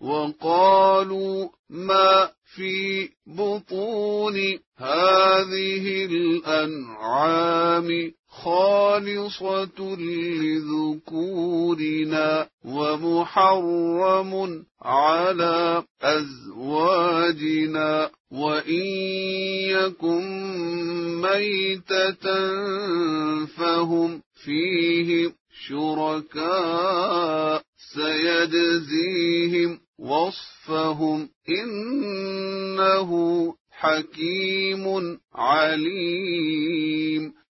وقالوا ما في بطون هذه الأنعام خالصة لذكورنا ومحرم على أزواجنا، وإن يكن ميتة فهم فيه شركاء سيجزيهم وصفهم إنه حكيم عليم.